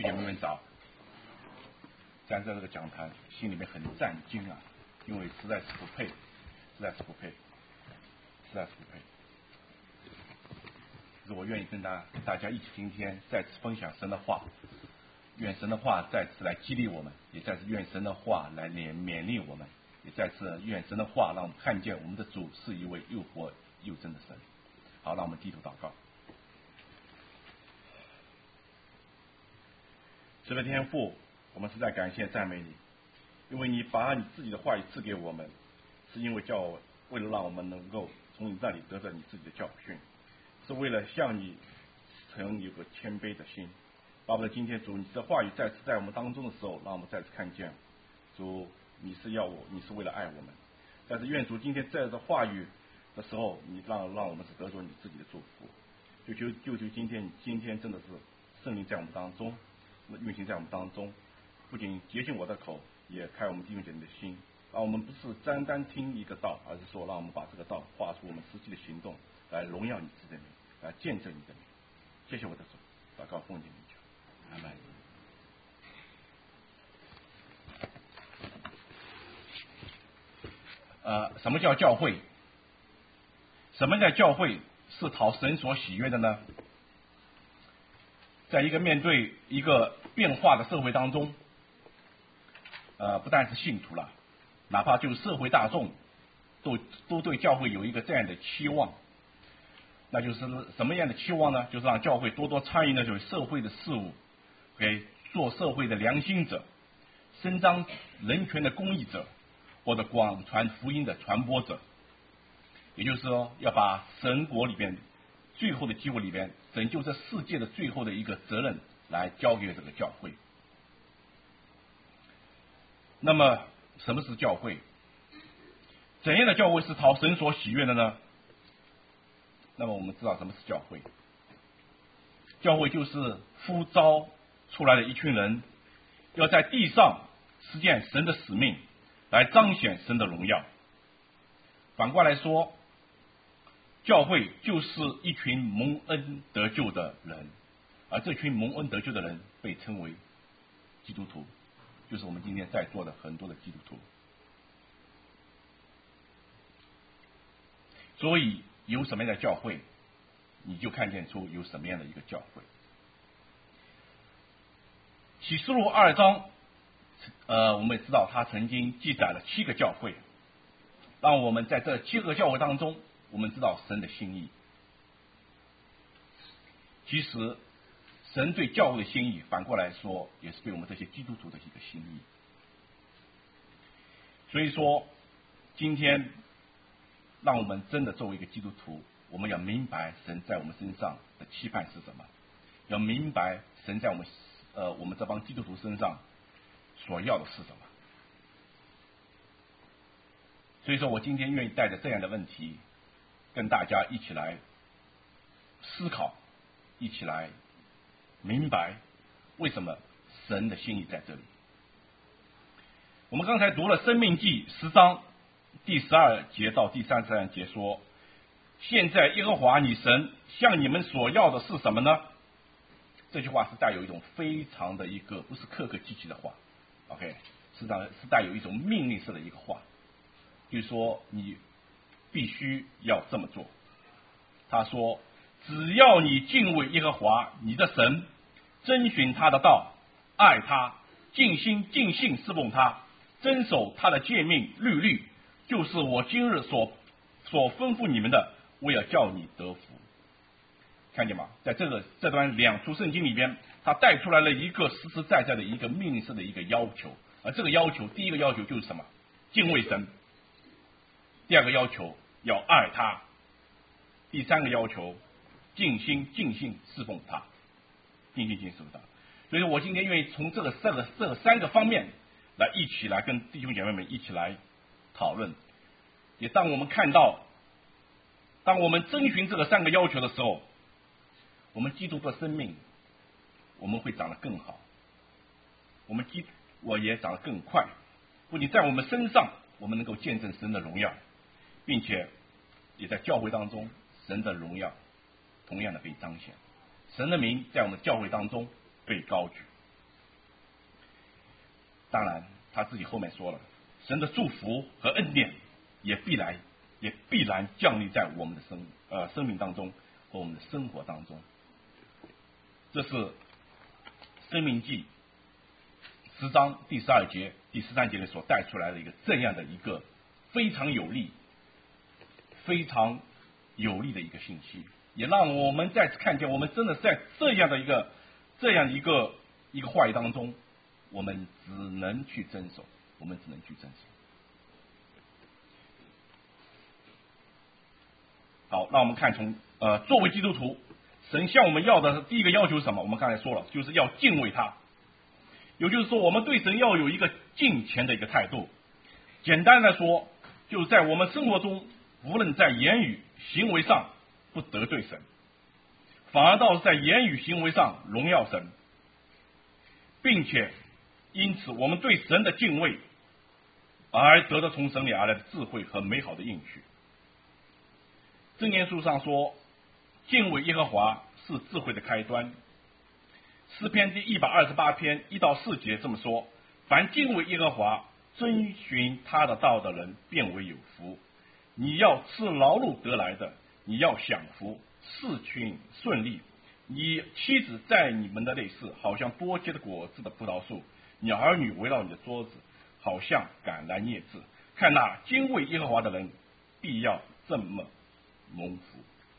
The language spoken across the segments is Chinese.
弟兄姐妹们早！站在这个讲坛，心里面很战惊啊，因为实在是不配，实在是不配，实在是不配。是我愿意跟大家一起今天再次分享神的话，愿神的话再次来激励我们，也再次愿神的话来勉励我们，也再次愿神的话让我们看见我们的主是一位又活又真的神。好，让我们低头祷告。是的，天父，我们实在感谢赞美你，因为你把你自己的话语赐给我们，是因为为了让我们能够从你那里得到你自己的教训，是为了向你曾有个谦卑的心。巴不得今天主你的话语再次在我们当中的时候，让我们再次看见主你是为了爱我们。但是愿主今天在这话语的时候，你让我们是得着你自己的祝福。就今天真的是圣灵在我们当中运行在我们当中，不仅洁净我的口，也开我们弟兄姐妹的心，让我们不是单单听一个道，而是说让我们把这个道化出我们实际的行动，来荣耀你自己的名，来见证你的名。谢谢我的主，祷告奉你的名求，阿门。什么叫教会？什么叫教会是讨神所喜悦的呢？在一个面对一个变化的社会当中，不但是信徒了，哪怕就是社会大众，都对教会有一个这样的期望。那就是什么样的期望呢？就是让教会多多参与那种社会的事务，给做社会的良心者，伸张人权的公益者，或者广传福音的传播者。也就是说，要把神国里边最后的机会里边拯救这世界的最后的一个责任来交给这个教会。那么什么是教会？怎样的教会是讨神所喜悦的呢？那么我们知道什么是教会？教会就是呼召出来的一群人，要在地上实践神的使命，来彰显神的荣耀。反过来说，教会就是一群蒙恩得救的人，而这群蒙恩得救的人被称为基督徒，就是我们今天在座的很多的基督徒。所以有什么样的教会，你就看见出有什么样的一个教会。启示录2章，我们也知道他曾经记载了7个教会，让我们在这7个教会当中，我们知道神的心意。其实神对教会的心意，反过来说也是对我们这些基督徒的一个心意。所以说今天让我们真的作为一个基督徒，我们要明白神在我们身上的期盼是什么，要明白神在我们这帮基督徒身上所要的是什么。所以说我今天愿意带着这样的问题跟大家一起来思考，一起来明白为什么神的心意在这里。我们刚才读了申命记10章第12节到第33节说，现在耶和华你神向你们所要的是什么呢？这句话是带有一种非常的一个不是客客气气的话 ，OK， 实际上是带有一种命令式的一个话，就是说你必须要这么做。他说，只要你敬畏耶和华你的神，遵循他的道，爱他，尽心尽性侍奉他，遵守他的诫命律例，就是我今日所吩咐你们的，我要叫你得福。看见吗？在这段2处圣经里边，他带出来了一个实实在在的一个命令式的一个要求。而这个要求，第一个要求就是什么？敬畏神。第二个要求要爱他。第三个要求尽心尽性侍奉他，尽心尽性侍奉他。所以我今天愿意从这3个方面来一起来跟弟兄姐妹们一起来讨论。也当我们看到，当我们遵循这个3个要求的时候，我们基督的生命我们会长得更好，我也长得更快。不仅在我们身上我们能够见证神的荣耀，并且也在教会当中神的荣耀同样的被彰显，神的名在我们教会当中被高举。 当然他自己后面说了，神的祝福和恩典也必然降临在我们的生命当中和我们的生活当中。这是申命记10章第12节、第13节里所带出来的一个这样的一个非常有力的一个信息，也让我们再次看见，我们真的在这样的一个话语当中，我们只能去遵守。好，那我们看从作为基督徒，神向我们要的第一个要求是什么？我们刚才说了，就是要敬畏他。也就是说，我们对神要有一个敬虔的一个态度。简单的说，就是在我们生活中，无论在言语行为上不得罪神，反而倒是在言语行为上荣耀神，并且因此我们对神的敬畏，而得到从神里而来的智慧和美好的应许。箴言书上说，敬畏耶和华是智慧的开端。诗篇第128篇1到4节这么说：凡敬畏耶和华、遵循他的道的人，便为有福。你要吃劳碌得来的，你要享福，事情顺利。你妻子在你们的内室，好像多结的果子的葡萄树；你儿女围绕你的桌子，好像橄榄叶子。看那敬畏耶和华的人，必要这么蒙福。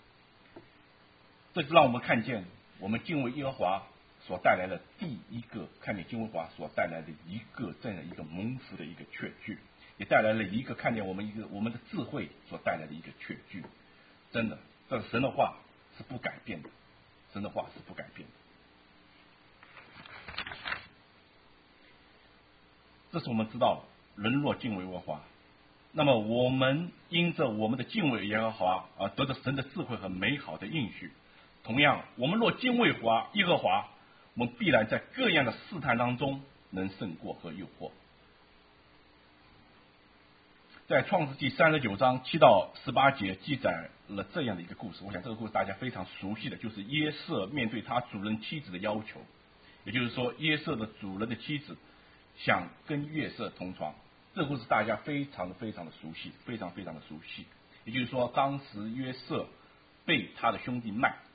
这是让我们看见，我们敬畏耶和华所带来的第一个，看见敬畏耶和华所带来的一个这样的一个蒙福的一个确据，也带来了一个看见我们的智慧所带来的一个确据。真的，这神的话是不改变的，神的话是不改变的。这是我们知道，人若敬畏耶和华，那么我们因着我们的敬畏耶和华而得到神的智慧和美好的应许。同样，我们若敬畏耶和华，我们必然在各样的试探当中能胜过和诱惑。在创世纪39章7到18节记载了这样的一个故事，我想这个故事大家非常熟悉的，就是约瑟面对他主人妻子的要求。也就是说，约瑟的主人的妻子想跟约瑟同床，这个故事大家非常的熟悉，非常的熟悉。也就是说，当时约瑟被他的兄弟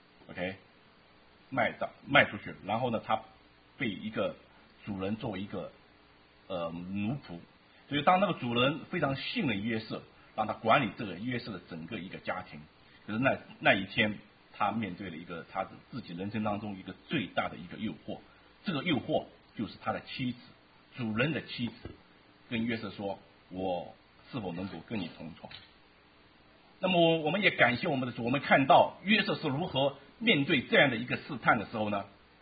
卖出去，然后呢，他被一个主人作为一个奴仆，所以当那个主人非常信任约瑟，让他管理这个约瑟的整个一个家庭。可是那一天，他面对了一个他自己人生当中一个最大的一个诱惑，这个诱惑就是他的妻子，主人的妻子，跟约瑟说：“我是否能够跟你同床？”那么我们也感谢我们的主，我们看到约瑟是如何面对这样的一个试探的时候呢？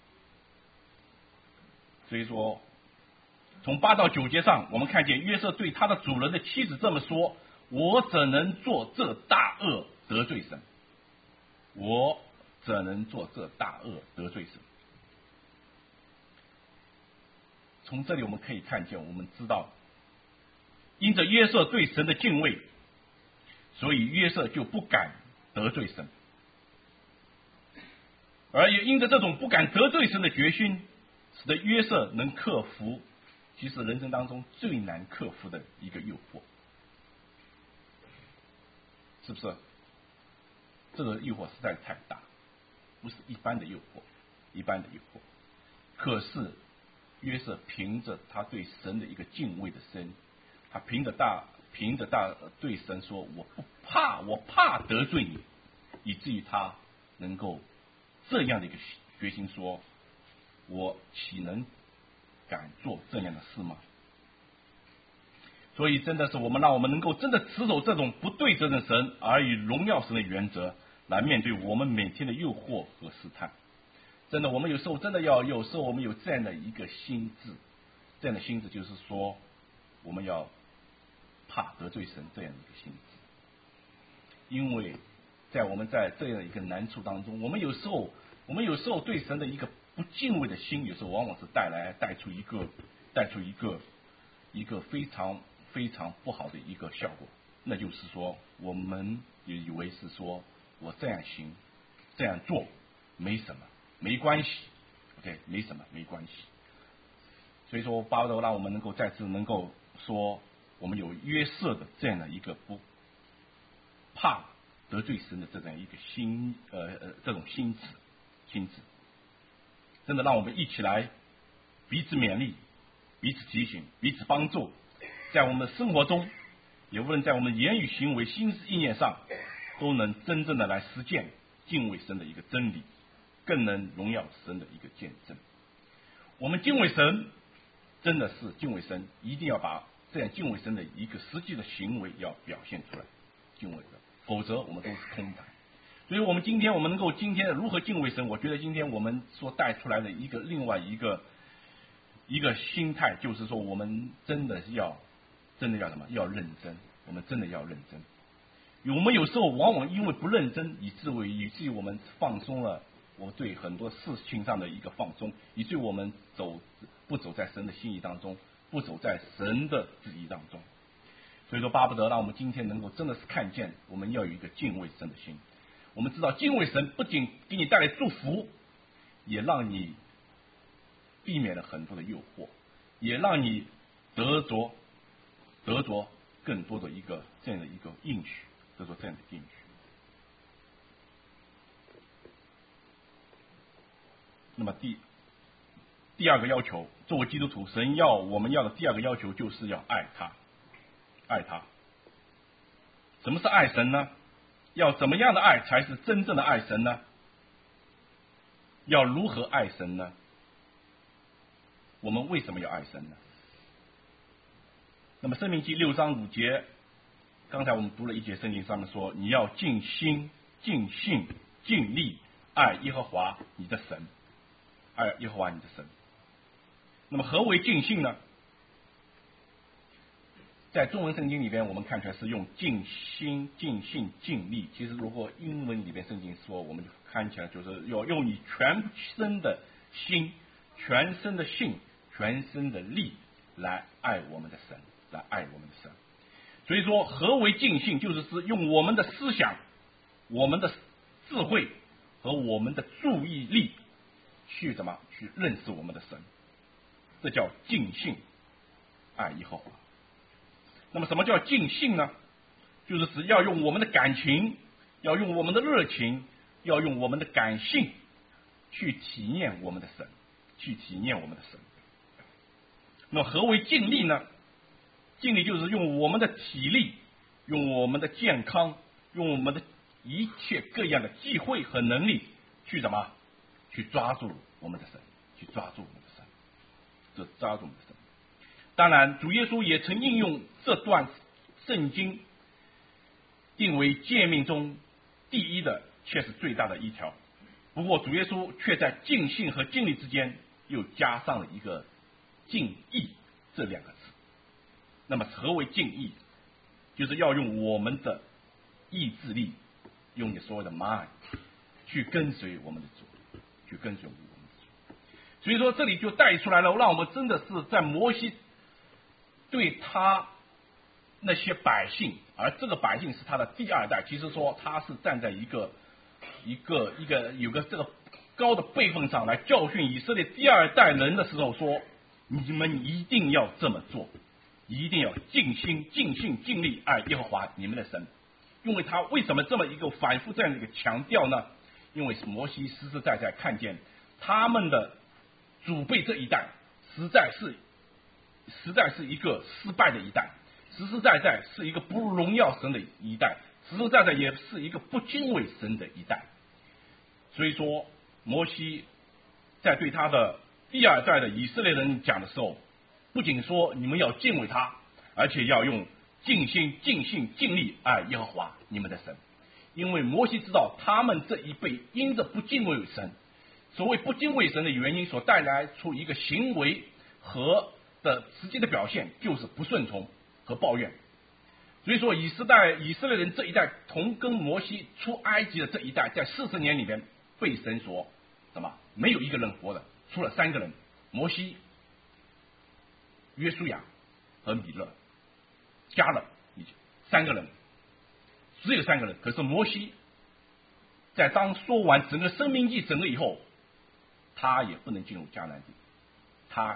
所以说，从8到9节上，我们看见约瑟对他的主人的妻子这么说：“我怎能做这大恶得罪神？我怎能做这大恶得罪神？”从这里我们可以看见，我们知道，因着约瑟对神的敬畏，所以约瑟就不敢得罪神，而也因着这种不敢得罪神的决心，使得约瑟能克服其实人生当中最难克服的一个诱惑，是不是？这个诱惑实在太大，不是一般的诱惑。可是约瑟凭着他对神的一个敬畏的心，他凭着对神说：“我怕得罪你”，以至于他能够这样的一个决心说：“我岂能敢做这样的事吗？”所以真的是让我们能够真的持守这种不对责的神而以荣耀神的原则来面对我们每天的诱惑和试探。真的，我们有时候我们有这样的一个心智，就是说，我们要怕得罪神这样的一个心智，因为我们在这样的一个难处当中，我们有时候对神的一个不敬畏的心，有时候往往是带出一个非常不好的一个效果，那就是说，我们也以为是说我这样行这样做没什么，没关系，没什么，没关系。 所以说巴不得让我们能够再次能够说，我们有约瑟的这样的一个不怕得罪神的这样一个这种心智，真的让我们一起来彼此勉励，彼此提醒，彼此帮助，在我们的生活中，也无论在我们言语行为、心思意念上，都能真正的来实践敬畏神的一个真理，更能荣耀神的一个见证。我们敬畏神，真的是敬畏神，一定要把这样敬畏神的一个实际的行为要表现出来，敬畏神，否则我们都是空谈。所以我们今天如何敬畏神？我觉得今天我们所带出来的另外一个心态，就是说我们真的要什么？要认真。我们真的要认真。我们有时候往往因为不认真，以至于我们放松了我对很多事情上的一个放松，以至于我们不走在神的心意当中，不走在神的旨意当中。所以说巴不得让我们今天能够真的是看见，我们要有一个敬畏神的心。我们知道敬畏神不仅给你带来祝福，也让你避免了很多的诱惑，也让你得着更多的这样的一个应许，得着这样的应许。那么第二个要求，作为基督徒，神我们要的第二个要求就是要爱他。爱他。什么是爱神呢？要怎么样的爱才是真正的爱神呢？要如何爱神呢？我们为什么要爱神呢？那么申命记6章5节，刚才我们读了一节圣经，上面说你要尽心尽性尽力爱耶和华你的神，爱耶和华你的神。那么何为尽性呢？在中文圣经里边，我们看出来是用尽心尽性尽力。其实如果英文里边圣经说，我们就看起来就是要用你全身的心、全身的性、全身的力来爱我们的神，来爱我们的神。所以说何为尽性，就是用我们的思想、我们的智慧和我们的注意力去认识我们的神，这叫尽性爱耶和华。那么什么叫尽性呢？就是要用我们的感情，要用我们的热情，要用我们的感性去体验我们的神，去体验我们的神。那么何为尽力呢？尽力就是用我们的体力，用我们的健康，用我们的一切各样的机会和能力去去抓住我们的神，去抓住我们的神，抓住我们的神。当然主耶稣也曾应用这段圣经定为诫命中第一的，却是最大的一条。不过主耶稣却在尽性和尽力之间又加上了一个尽意这两个字。那么何为尽意？就是要用我们的意志力，用你所谓的 mind 去跟随我们的主，去跟随我们的主。所以说这里就带出来了，让我们真的是在摩西对他那些百姓，而这个百姓是他的第二代，其实说他是站在有个这个高的辈分上来教训以色列第二代人的时候说，你们一定要这么做，一定要尽心尽性尽力爱耶和华你们的神。因为他为什么这么一个反复这样的一个强调呢？因为摩西实实在在看见他们的祖辈这一代实在是一个失败的一代，实实在在是一个不荣耀神的一代，实实在在也是一个不敬畏神的一代。所以说摩西在对他的第二代的以色列人讲的时候，不仅说你们要敬畏他，而且要用尽心尽性尽力爱耶和华你们的神。因为摩西知道他们这一辈因着不敬畏神，所谓不敬畏神的原因所带来出一个行为和的实际的表现，就是不顺从和抱怨。所以说以色列人这一代同跟摩西出埃及的这一代，在40年里面被神所没有一个人活的，除了3个人，摩西、约书亚和米勒，加了3个人，只有3个人。可是摩西在当说完整个申命记整个以后，他也不能进入迦南地，他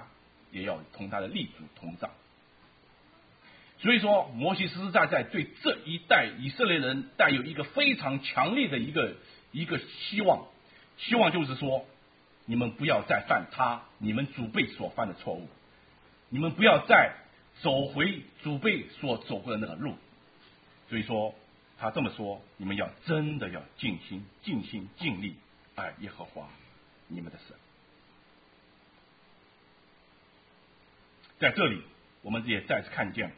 也要同他的立足同葬。所以说，摩西实实在在对这一代以色列人带有一个非常强烈的一个希望就是说，你们不要再犯你们祖辈所犯的错误，你们不要再走回祖辈所走过的那个路。所以说，他这么说，你们要真的要尽心尽力爱耶和华你们的神。在这里，我们也再次看见，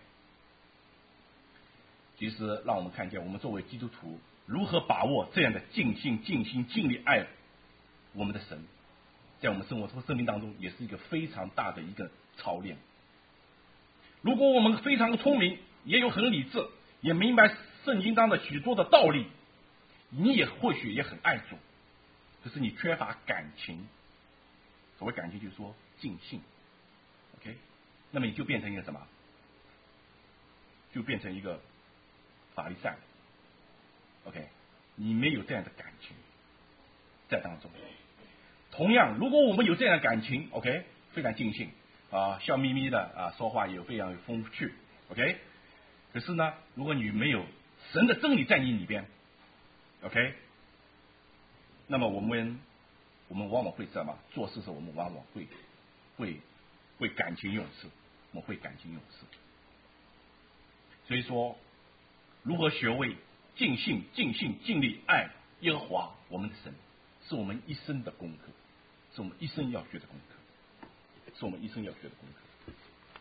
其实让我们看见我们作为基督徒如何把握这样的尽心尽力爱我们的神，在我们生命当中也是一个非常大的一个操练。如果我们非常聪明，也有很理智，也明白圣经当的许多的道理，你也或许也很爱主，可是你缺乏感情。所谓感情就是说尽兴 OK， 那么你就变成一个什么？就变成一个法利赛 OK， 你没有这样的感情在当中。同样，如果我们有这样的感情 OK， 非常尽兴笑眯眯的说话也非常有风趣 OK， 可是呢，如果你没有神的真理在你里边 OK， 那么我们往往会这么做事的时候，我们往往会感情用事，我们会感情用事。所以说，如何学会尽力爱耶和华我们的神，是我们一生的功课，是我们一生要学的功课，是我们一生要学的功课。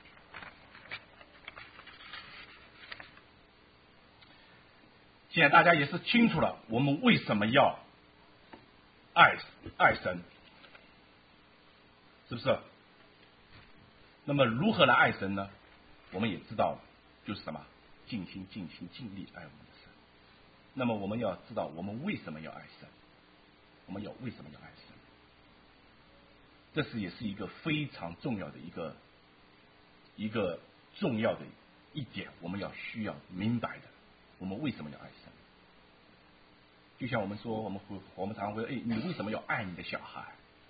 现在大家也是清楚了，我们为什么要爱神，是不是？那么如何来爱神呢？我们也知道，就是什么？尽心尽力爱我们的神。那么我们要知道，我们为什么要爱神？我们为什么要爱神？这也是一个非常重要的一个重要的一点，我们需要明白的。我们为什么要爱神？就像我们说，我们常常会，你为什么要爱你的小孩？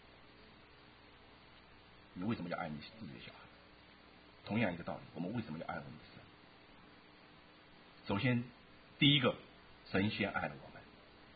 你为什么要爱你自己的小孩？同样一个道理，我们为什么要爱我们的神？首先，第一个，神先爱了我们，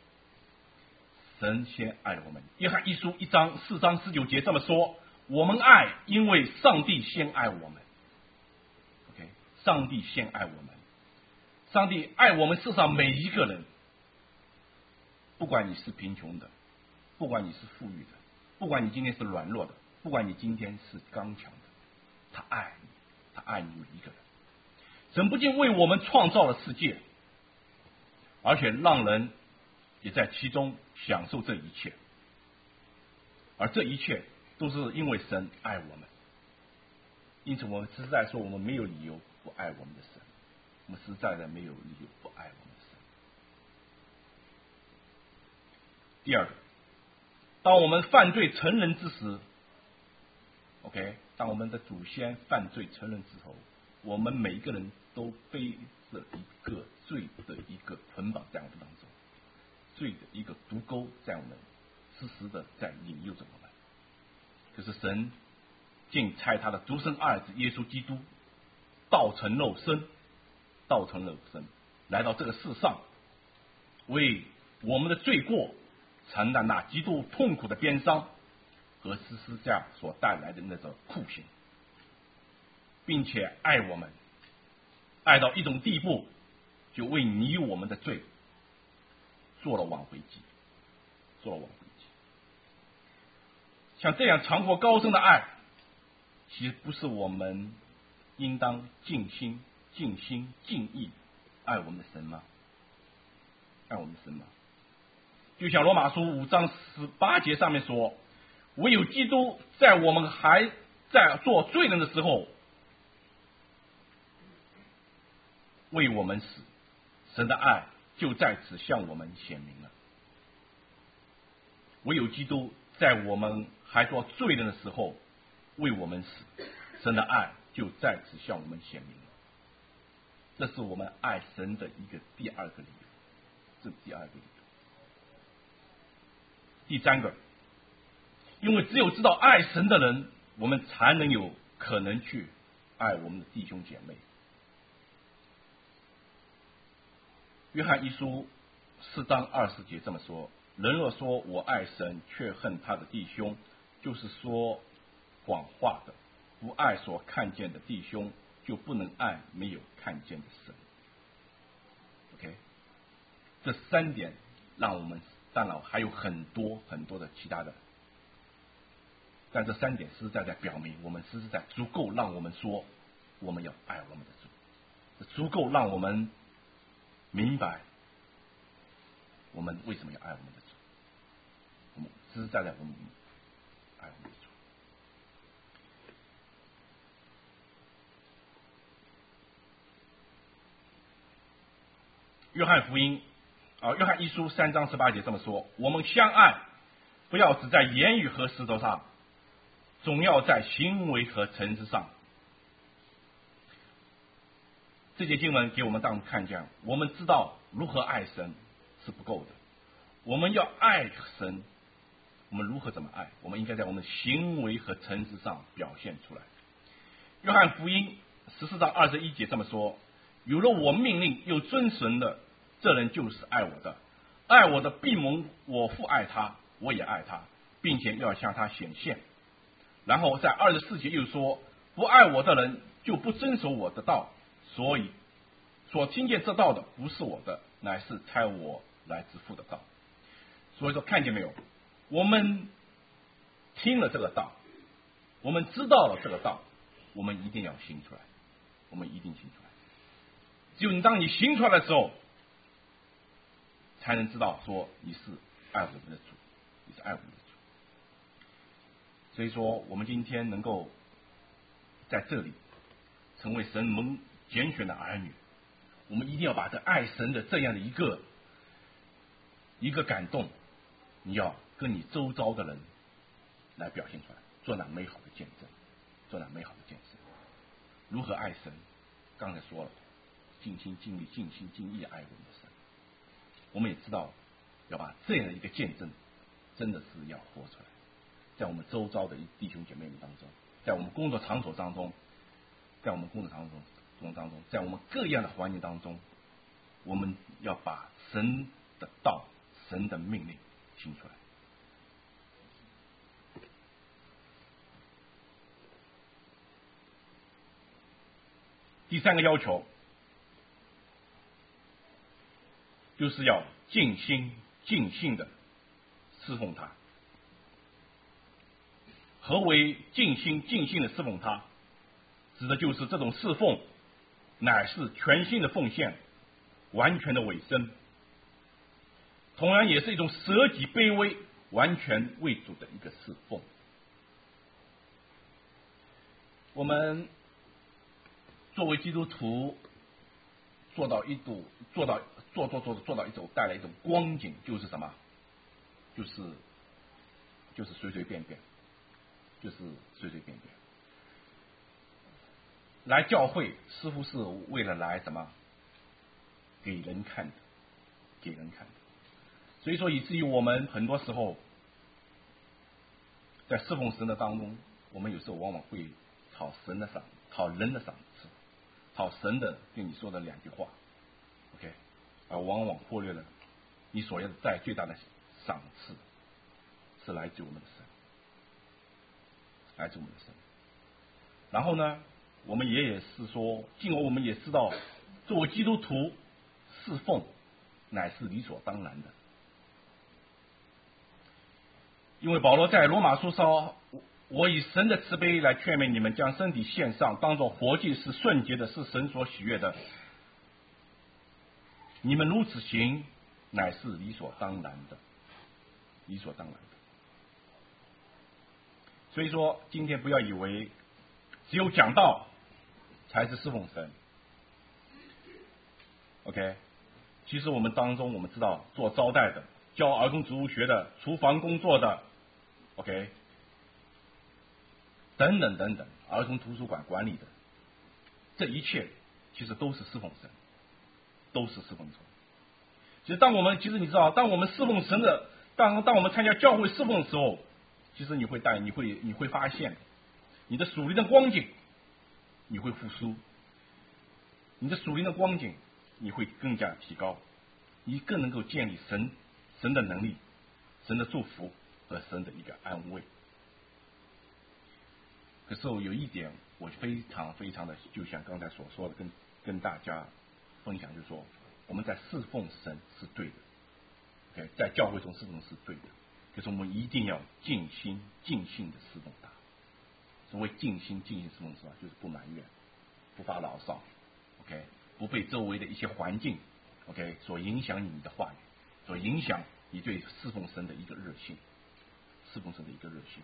神先爱了我们。约翰一书1章4章19节这么说：我们爱，因为上帝先爱我们。OK， 上帝先爱我们，上帝爱我们世上每一个人，不管你是贫穷的，不管你是富裕的，不管你今天是软弱的，不管你今天是刚强的，他爱你，他爱你每一个人。神不仅为我们创造了世界，而且让人也在其中享受这一切，而这一切都是因为神爱我们。因此我们实在说，我们没有理由不爱我们的神，我们实在的没有理由不爱我们的神。第二个，当我们犯罪成人之时 OK， 当我们的祖先犯罪成人之后，我们每一个人都背着一个罪的一个捆绑在我们当中，罪的一个毒钩在我们时时的在引诱着我们。可是神竟差他的独生爱子耶稣基督道成肉身来到这个世上，为我们的罪过承担那极度痛苦的鞭伤和十字架所带来的那种酷刑，并且爱我们，爱到一种地步，就为你我们的罪做了挽回祭。像这样长阔高深的爱，其实不是我们应当尽心尽意爱我们的神吗？爱我们的神吗？就像罗马书5章18节上面说，唯有基督在我们还在做罪人的时候为我们死，神的爱就在此向我们显明了。唯有基督在我们还做罪人的时候为我们死，神的爱就在此向我们显明了。这是我们爱神的一个第二个理由，这是第二个理由。第三个，因为只有知道爱神的人，我们才能有可能去爱我们的弟兄姐妹。约翰一书4章20节这么说：人若说我爱神，却恨他的弟兄，就是说谎话的；不爱所看见的弟兄，就不能爱没有看见的神。OK， 这3点让我们，当然还有很多很多的其他的，但这3点实在在表明，我们实在足够让我们说我们要爱我们的主，足够让我们明白我们为什么要爱我们的主。我们实实在在我们爱我们的主。约翰福音约翰一书3章18节这么说：我们相爱，不要只在言语和实头上，总要在行为和诚实上。这节经文给我们当看见，我们知道如何爱神是不够的，我们要爱神，我们如何怎么爱？我们应该在我们的行为和诚实上表现出来。约翰福音14章21节这么说：有了我命令又遵循的，这人就是爱我的，爱我的必蒙我父爱他，我也爱他，并且要向他显现。然后在24节又说：不爱我的人就不遵守我的道，所以所听见这道的不是我的，乃是差我来之父的道。所以说，看见没有？我们听了这个道，我们知道了这个道，我们一定要行出来，我们一定行出来。只有当你行出来的时候，才能知道说你是爱我们的主，你是爱我们的主。所以说，我们今天能够在这里成为神蒙拣选的儿女，我们一定要把这爱神的这样的一个感动，你要跟你周遭的人来表现出来，做那美好的见证，做那美好的见证。如何爱神？刚才说了，尽心尽力、尽心尽意爱我们的神。我们也知道，要把这样的一个见证，真的是要活出来，在我们周遭的弟兄姐妹们当中，在我们工作场所当中，在我们各样的环境当中，我们要把神的道、神的命令行出来。第3个要求就是要尽心尽性的侍奉他。何为尽心尽性的侍奉他？指的就是这种侍奉乃是全心的奉献，完全的委身，同样也是一种舍己卑微，完全为主的一个侍奉。我们作为基督徒，做到一种带来一种光景，就是什么？就是随随便便，来教会似乎是为了来什么？给人看的。所以说，以至于我们很多时候在侍奉神的当中，我们有时候往往会讨人的赏赐，讨神的对你说的2句话 ，OK， 而往往忽略了你所要的最大的赏赐是来自我们的神，然后呢，我们也是说，进而我们也知道，作为基督徒侍奉乃是理所当然的。因为保罗在罗马书说：我以神的慈悲来劝勉你们，将身体献上，当作活祭，是圣洁的，是神所喜悦的。你们如此行，乃是理所当然的。所以说，今天不要以为只有讲道才是侍奉神。OK， 其实我们当中，我们知道做招待的、教儿童植物学的、厨房工作的 ，OK， 等等，儿童图书馆管理的，这一切其实都是侍奉神，其实你知道，当我们侍奉神当我们参加教会侍奉的时候，其实你会发现， 你的属灵的光景你会复苏，你的属灵的光景你会更加提高，你更能够建立神的能力、神的祝福和神的一个安慰。可是有一点我非常的就像刚才所说的跟大家分享，就是说我们在侍奉神是对的 ，OK， 在教会中侍奉是对的，可是我们一定要尽心尽性的侍奉他。所谓尽心尽性侍奉是吧？就是不埋怨，不发牢骚 ，OK， 不被周围的一些环境 OK 所影响你的话语，所影响你对侍奉神的一个热心，侍奉神的一个热心。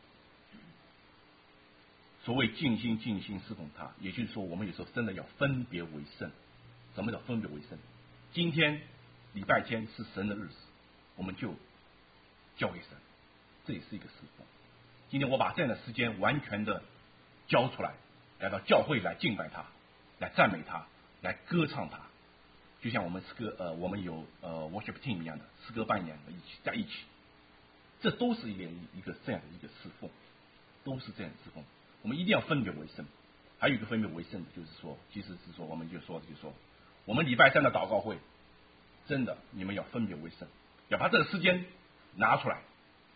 所谓尽心尽心侍奉他，也就是说我们有时候真的要分别为圣。什么叫分别为圣？今天礼拜天是神的日子，我们就交给神，这也是一个侍奉。今天我把这样的时间完全的交出来，来到教会来敬拜他，来赞美他，来歌唱他，就像我们我们有worship team 一样的诗歌班一样的在一起，这都是一个这样的一个侍奉，都是这样的侍奉。我们一定要分别为圣。还有一个分别为圣的，就是说，其实是说，我们就说，我们礼拜三的祷告会，真的，你们要分别为圣，要把这个时间拿出来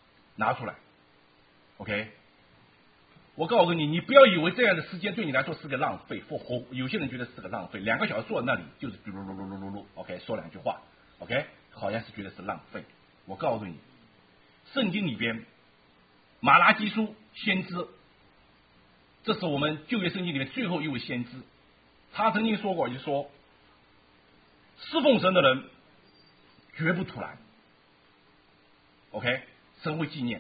，OK。我告诉你，你不要以为这样的时间对你来说是个浪费，有些人觉得是个浪费，2个小时坐在那里就是噜噜噜噜噜噜 ，OK， 说2句话 ，OK， 好像是觉得是浪费。我告诉你，圣经里边，马拉基书先知。这是我们旧约圣经里面最后一位先知，他曾经说过，就是说，侍奉神的人绝不突然 ，OK， 神会纪念。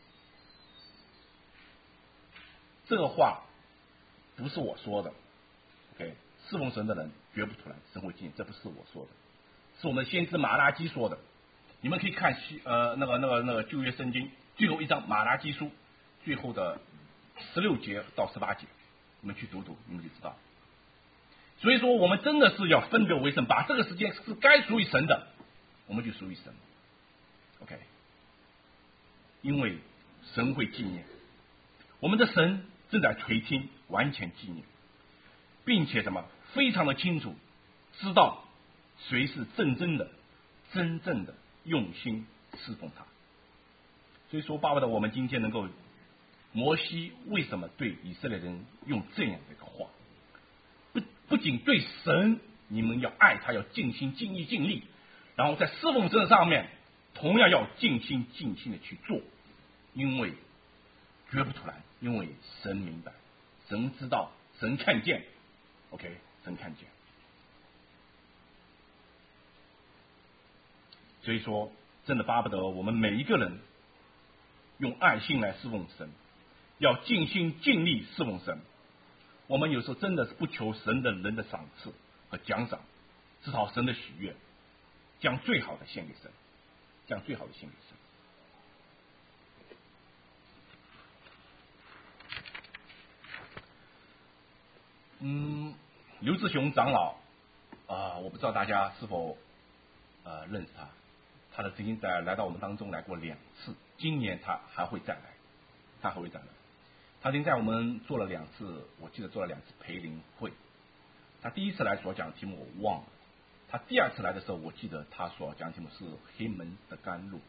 这个话不是我说的 ，OK， 侍奉神的人绝不突然，神会纪念，这不是我说的，是我们先知马拉基说的。你们可以看那个旧约圣经最后一章马拉基书最后的16节到18节，你们去读读，你们就知道。所以说，我们真的是要分别为圣，把这个时间是该属于神的，我们就属于神 ，OK。因为神会纪念，我们的神正在垂听，完全纪念，并且什么非常的清楚，知道谁是真正的用心侍奉他。所以说，巴不得我们今天能够。摩西为什么对以色列人用这样的一个话？不仅对神，你们要爱他，要尽心尽意尽力，然后在侍奉神上面，同样要尽心尽心的去做，因为绝不突然，因为神明白，神知道，神看见 ，OK， 神看见。所以说，真的巴不得我们每一个人用爱心来侍奉神。要尽心尽力侍奉神。我们有时候真的是不求神的人的赏赐和奖赏，只讨神的喜悦，将最好的献给神，将最好的献给神。刘志雄长老我不知道大家是否认识他，他曾经来到我们当中来过2次，今年他还会再来，他曾经在我们做了2次，我记得做了2次培灵会。他第一次来所讲的题目我忘了，他第2次来的时候，我记得他所讲的题目是黑门的甘露。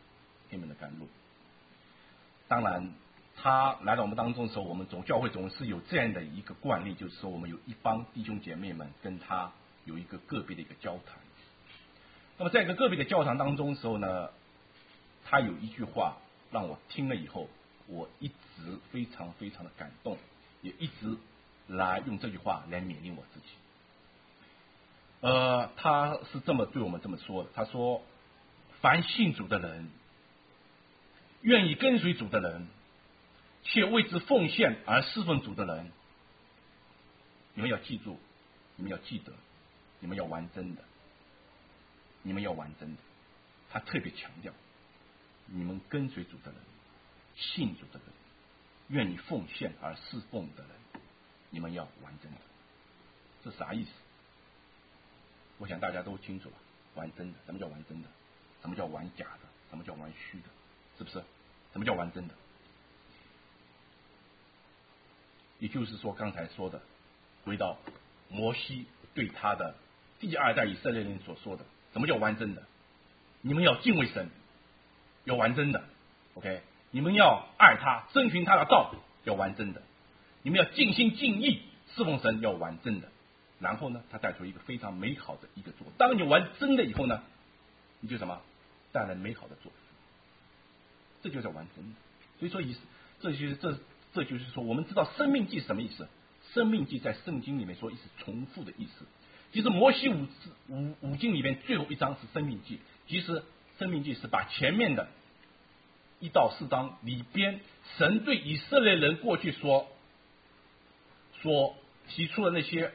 当然，他来到我们当中的时候，我们教会总是有这样的一个惯例，就是说我们有一帮弟兄姐妹们跟他有一个个别的一个交谈。那么在一个个别的交谈当中的时候呢，他有一句话让我听了以后，我一直非常的感动，也一直来用这句话来勉励我自己。他是这么对我们这么说的，他说：凡信主的人，愿意跟随主的人，且为之奉献而侍奉主的人，你们要记住，你们要记得，你们要玩真的，他特别强调，你们跟随主的人，信主的人，愿意奉献而侍奉的人，你们要玩真的。这啥意思？我想大家都清楚了。玩真的，什么叫玩真的？什么叫玩假的？什么叫玩虚的？是不是？什么叫玩真的？ 也就是说刚才说的，回到摩西对他的第二代以色列人所说的，什么叫完整的？你们要敬畏神，要完整的 ，OK， 你们要爱他，遵循他的道，要完整的，你们要尽心尽意侍奉神，要完整的。然后呢，他带出一个非常美好的一个作，当你完真的以后呢，你就什么带来美好的作，这就叫完整的。所以说这就是说，我们知道生命记是什么意思？生命记在圣经里面说是重复的意思。其实摩西五经里面最后一章是生命记，其实生命记是把前面的1到4章里边神对以色列人过去所提出的那些，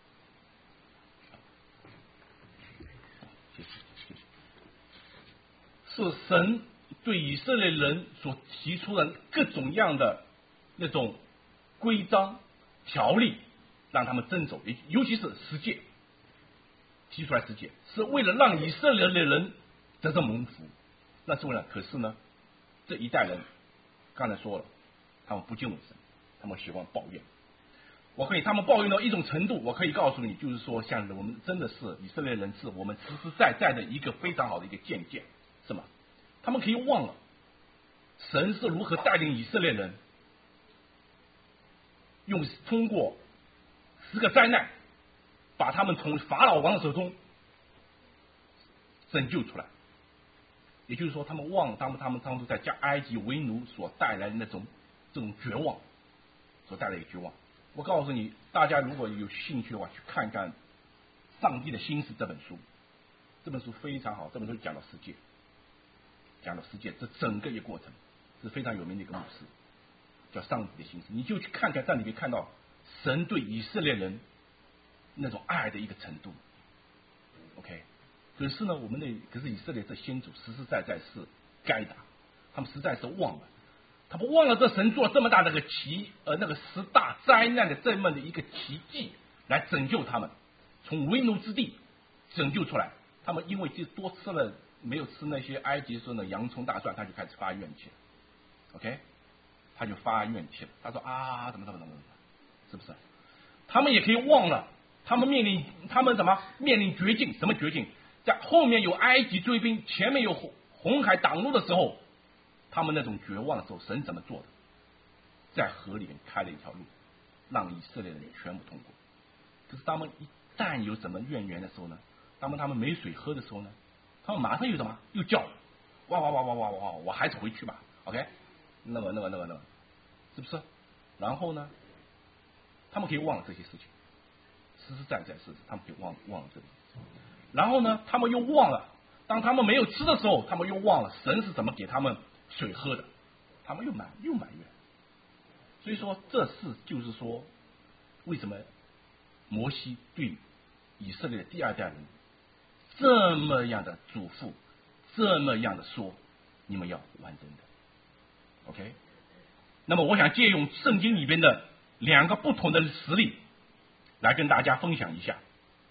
是神对以色列人所提出的各种样的那种规章条例，让他们遵守，尤其是十诫，提出来十诫是为了让以色列的人得着蒙福。那是为了，可是呢，这一代人刚才说了，他们不敬畏神，他们喜欢抱怨。他们抱怨到一种程度，我可以告诉你，就是说，像我们真的是以色列人，是我们实实在在的一个非常好的一个见解，是吗？他们可以忘了神是如何带领以色列人，通过10个灾难，把他们从法老王的手中拯救出来。也就是说，他们忘了他们当初在埃及为奴所带来的这种绝望，所带来的绝望。我告诉你，大家如果有兴趣的话，去看看《上帝的心思》这本书，这本书非常好，这本书讲到世界这整个一个过程，是非常有名的一个牧师，叫《上帝的心思》，你就去看看，在里面看到神对以色列人那种爱的一个程度。OK， 可是呢，可是以色列这先祖实实在在是该打，他们实在是忘了。他们忘了这神做这么大的个那个10大灾难的这么的一个奇迹，来拯救他们，从为奴之地拯救出来。他们因为就多吃了，没有吃那些埃及说的洋葱大蒜，他就开始发怨气了。OK， 他就发怨气了。他说啊，怎么，是不是？他们也可以忘了，他们面临绝境，什么绝境？在后面有埃及追兵，前面有红海挡路的时候。他们那种绝望的时候，神怎么做的？在河里面开了一条路，让以色列人全部通过。可是他们一旦有什么怨言的时候呢？他们没水喝的时候呢？他们马上又叫，哇，我还是回去吧。OK， 那个，是不是？然后呢，他们可以忘了这些事情，实实在在事实，他们可以忘了这个。然后呢，他们又忘了，当他们没有吃的时候，他们又忘了神是怎么给他们水喝的，他们又埋怨。所以说，就是说，为什么摩西对以色列的第2代人这么样的嘱咐，这么样的说，你们要完整的 OK。 那么我想借用圣经里边的2个不同的实例来跟大家分享一下。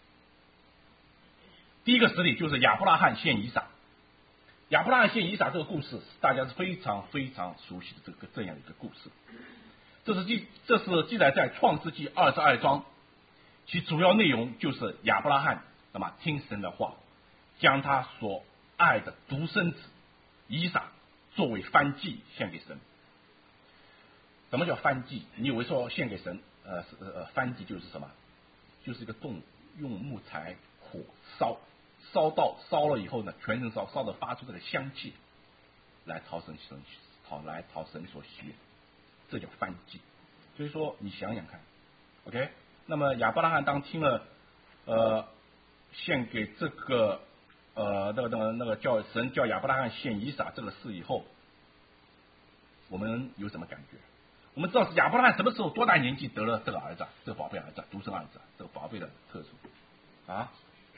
第一个实例就是亚伯拉罕献以撒。亚伯拉罕献以撒这个故事，大家是非常非常熟悉的这样一个故事。这是记载在创世纪22章，其主要内容就是亚伯拉罕听神的话，将他所爱的独生子以撒作为燔祭献给神。什么叫燔祭？你以为说献给神？燔祭就是什么？就是一个动物，用木材火烧了以后呢，全身烧的发出这个香气，来讨神所喜悦，这叫燔祭。所以说你想想看 ，OK。那么亚伯拉罕当听了献给这个那个叫神叫亚伯拉罕献以撒这个事以后，我们有什么感觉？我们知道是亚伯拉罕什么时候多大年纪得了这个儿子，这个宝贝儿子，独生儿子，这个宝贝的特殊啊？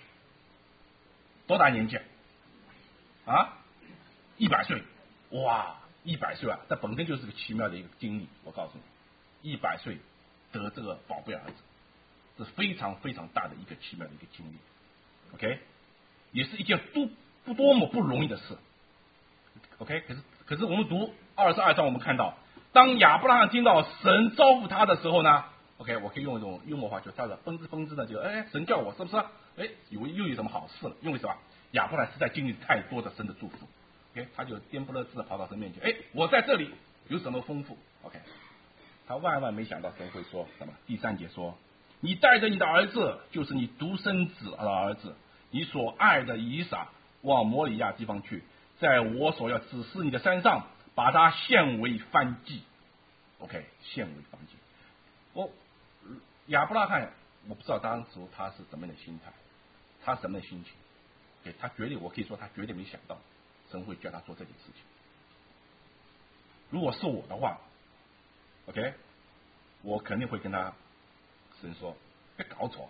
多大年纪啊？100岁，哇，100岁啊！这本身就是个奇妙的一个经历。我告诉你，100岁得这个宝贝儿子，是非常非常大的一个奇妙的一个经历。OK， 也是一件多么不容易的事。OK， 可是我们读22章，我们看到， 当亚伯拉罕听到神招呼他的时候呢 ，OK， 我可以用一种幽默话，就他的风之呢，就神叫我是不是？又有什么好事了？因为什么？亚伯拉罕实在经历太多的神的祝福 ，OK， 他就颠不勒自的跑到神面前，我在这里有什么丰富 ？OK， 他万万没想到神会说什么？第3节说，你带着你的儿子，就是你独生子的儿子，你所爱的以撒，往摩里亚地方去，在我所要指示你的山上，把它献为燔祭。OK， 献为燔祭。亚伯拉罕，我不知道当时他是怎么样的心态，他什么样的心情。他绝对，我可以说他绝对没想到神会叫他做这件事情。如果是我的话 ，OK， 我肯定会跟他神说，别搞错，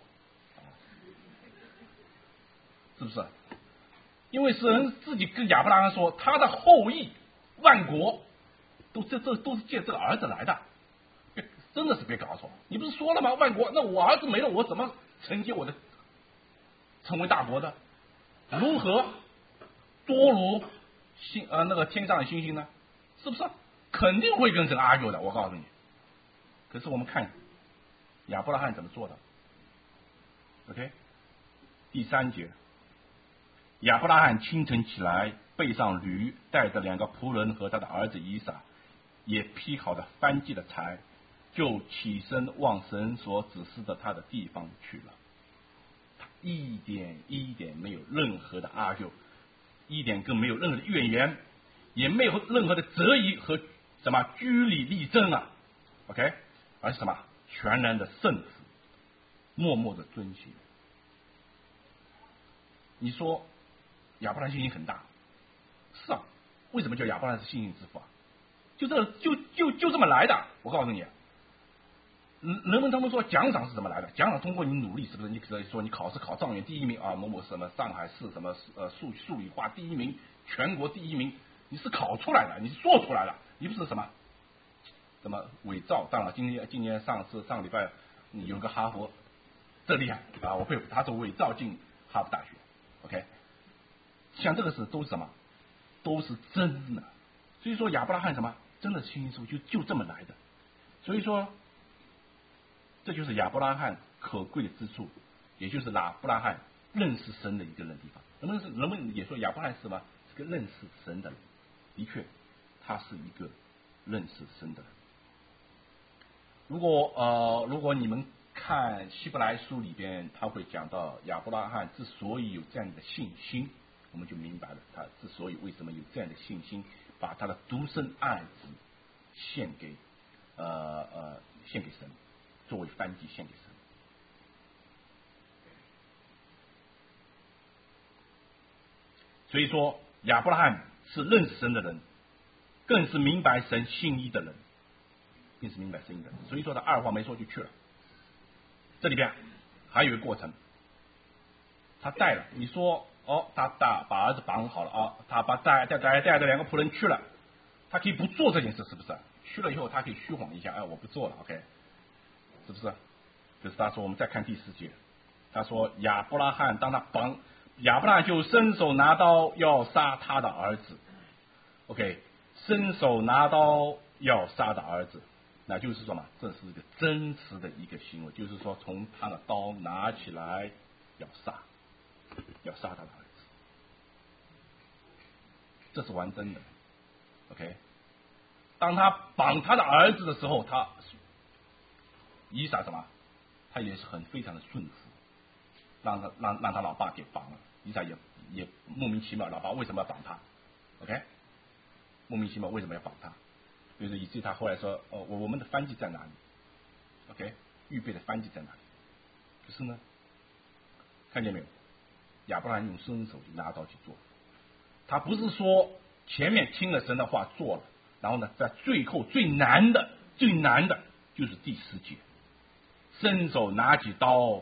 是不是？因为神自己跟亚伯拉罕说，他的后裔万国这都是借这个儿子来的，真的是别搞错。你不是说了吗？万国，那我儿子没了，我怎么承接我的成为大国的？如何多如那个天上的星星呢？是不是？肯定会跟神argue的，我告诉你。可是我们看亚伯拉罕怎么做的 ？OK， 第3节，亚伯拉罕清晨起来，背上驴，带着2个仆人和他的儿子以撒，也劈好的燔祭的柴，就起身往神所指示的他的地方去了。他一点没有任何的argue，一点更没有任何的怨言，也没有任何的质疑和什么据理力争啊 ，OK， 而是什么全然的顺服，默默的遵行。你说亚伯拉罕信心很大，是啊，为什么叫亚伯拉罕是信心之父啊？就这么来的，我告诉你。人们他们说奖赏是怎么来的？奖赏通过你努力，是不是？你比如说你考试考状元第1名啊，某某什么上海市什么数理化第1名，全国第1名，你是考出来的，你是做出来了，你不是什么伪造。当然，今年上个礼拜有个哈佛，这厉害啊，我佩服，他是伪造进哈佛大学 ，OK， 像这个事都是什么？都是真的。所以说亚伯拉罕什么真的信心之父就这么来的。所以说。这就是亚伯拉罕可贵的之处，也就是亚伯拉罕认识神的一个地方。人们也说亚伯拉罕是什么？是个认识神的人。的确，他是一个认识神的人。如果你们看希伯来书里边，他会讲到亚伯拉罕之所以有这样的信心，我们就明白了他之所以为什么有这样的信心，把他的独生爱子献给神。作为燔祭献给神，所以说亚伯拉罕是认识神的人，更是明白神心意的人，更是明白神意的人。所以说他二话没说就去了。这里边还有一个过程，他带了，你说他把儿子绑好了啊，他带着2个仆人去了，他可以不做这件事，是不是？去了以后他可以虚晃一下，我不做了 ，OK， 是不是？就是他说，我们再看第4节，他说亚伯拉罕就伸手拿刀要杀他的儿子 ，OK， 伸手拿刀要杀的儿子，那就是说嘛，这是一个真实的一个行为，就是说从他的刀拿起来要杀他的儿子，这是完真的 ，OK。当他绑他的儿子的时候，以撒什么？他也是非常的顺服，让他老爸给绑了。以撒也莫名其妙，老爸为什么要绑他 ？OK， 莫名其妙为什么要绑他？就是以至于他后来说，我们的燔祭在哪里 ？OK， 预备的燔祭在哪里？可是呢，看见没有？亚伯拉罕用伸手就拿刀去做，他不是说前面听了神的话做了，然后呢，在最后最难的就是第10节。伸手拿起刀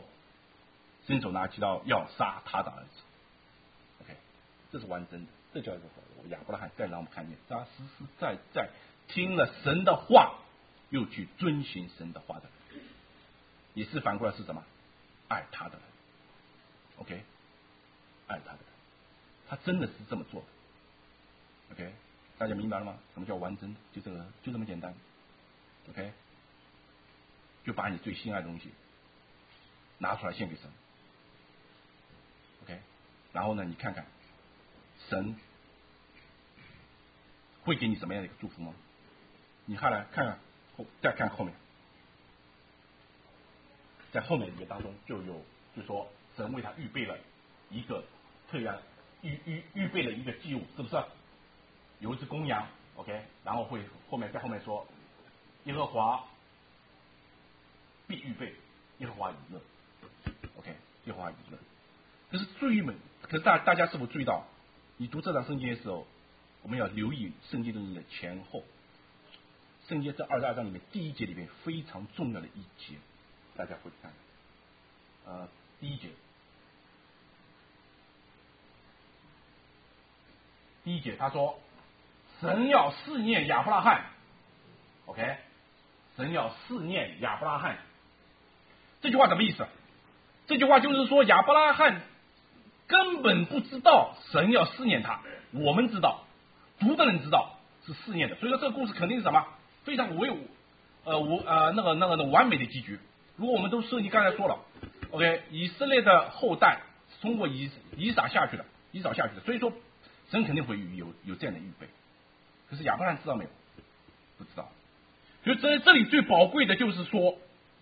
要杀他的儿子 ，OK， 这是完整的，这叫做亚伯拉罕更让我们看见，他实实在在听了神的话，又去遵循神的话的人，也是反过来是什么？爱他的人 ，OK， 爱他的人，他真的是这么做的 ，OK， 大家明白了吗？什么叫完整？就这么简单 ，OK， 就把你最心爱的东西拿出来献给神 ，OK， 然后呢，你看看神会给你什么样的一个祝福吗？你看来看看再看后面，在后面一个当中就说神为他预备了一个特样预备了一个祭物，是不是？有一只公羊 ，OK， 然后后面说，耶和华必预备，耶和华以乐 ，OK， 耶和华以乐，这是最美。可是大家是否注意到，你读这章圣经的时候，我们要留意圣经的前后。圣经这22章里面第一节里面非常重要的一节，大家会看，第一节。第一节他说，神要试验亚伯拉罕 ，OK， 神要试验亚伯拉罕。这句话什么意思？这句话就是说亚伯拉罕根本不知道神要试验他，我们知道，读的人知道是试验的，所以说这个故事肯定是什么？非常完美的结局。如果我们都圣经刚才说了 ，OK， 以色列的后代通过以扫下去的，所以说神肯定会有这样的预备。可是亚伯拉罕知道没有？不知道。所以在这里最宝贵的就是说，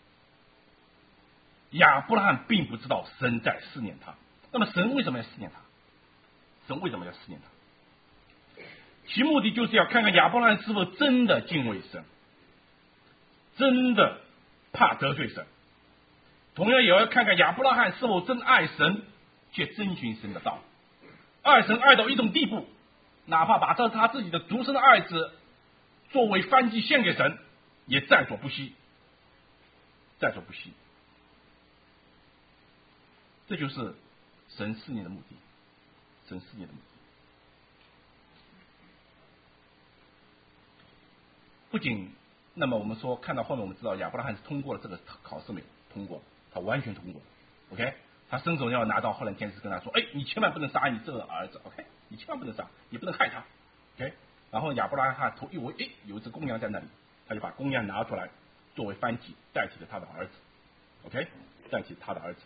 亚伯拉罕并不知道神在试验他。那么神为什么要试验他？神为什么要试验他？其目的就是要看看亚伯拉罕是否真的敬畏神，真的怕得罪神。同样也要看看亚伯拉罕是否真爱神，且遵循神的道。爱神爱到一种地步，哪怕把他自己的独生的儿子作为燔祭献给神，也在所不惜。这就是神试验的目的。不仅，那么我们说看到后面，我们知道亚伯拉罕是通过了这个考试没有？通过，他完全通过。OK， 他伸手要拿到，后来天使跟他说：“哎，你千万不能杀你这个儿子 ，OK， 你千万不能杀，你不能害他 ，OK。”然后亚伯拉罕头一围，哎，有一只公羊在那里，他就把公羊拿出来作为燔祭，代替了他的儿子 ，OK， 代替他的儿子。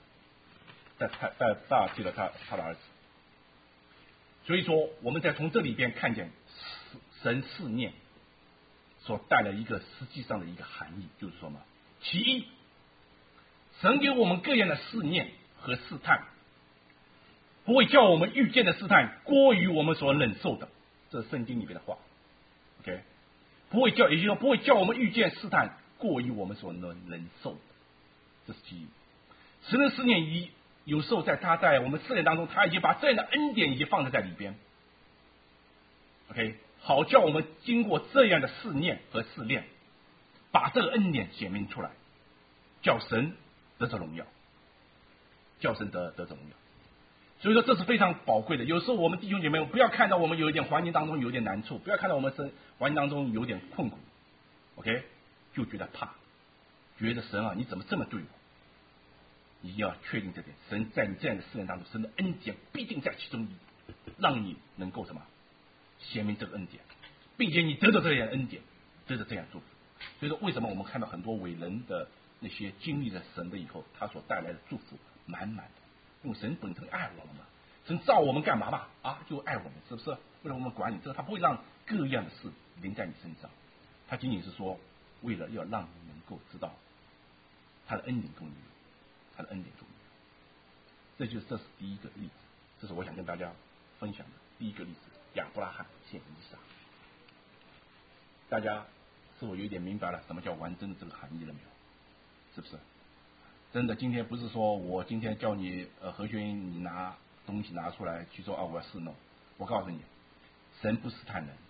所以说，我们再从这里边看见神试验所带来一个实际上的一个含义，就是说嘛，其一，神给我们各样的试验和试探，不会叫我们遇见的试探过于我们所忍受的，这是圣经里面的话 ，OK， 也就是说不会叫我们遇见试探过于我们所能忍受的，这是其一。神的试验有时候在我们试验当中，他已经把这样的恩典已经放在里边 ，OK， 好叫我们经过这样的试验和试炼，把这个恩典显明出来，叫神得着荣耀，得着荣耀。所以说这是非常宝贵的。有时候我们弟兄姐妹，不要看到我们有一点环境当中有点难处，不要看到我们环境当中有点困苦 ，OK， 就觉得怕，觉得神啊，你怎么这么对我？你要确定这点，神在你这样的试验当中，神的恩典必定在其中，让你能够什么显明这个恩典，并且你得到这样的恩典，得到这样祝福。所以说，为什么我们看到很多伟人的那些经历了神的以后，他所带来的祝福满满的？因为神本身爱我们嘛，神造我们干嘛嘛？啊，就爱我们，是不是？为了我们管理这个，他不会让各样的事临在你身上，他仅仅是说，为了要让你能够知道他的恩典中有。他的恩典中，这是第一个例子，这是我想跟大家分享的第一个例子。亚伯拉罕献以撒，大家是否有一点明白了什么叫完真的这个含义了没有？是不是？真的，今天不是说我今天叫你何军，你拿东西拿出来去说啊，我要试弄。我告诉你，神不试探人，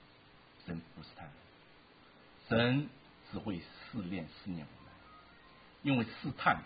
神只会试验我们，因为试探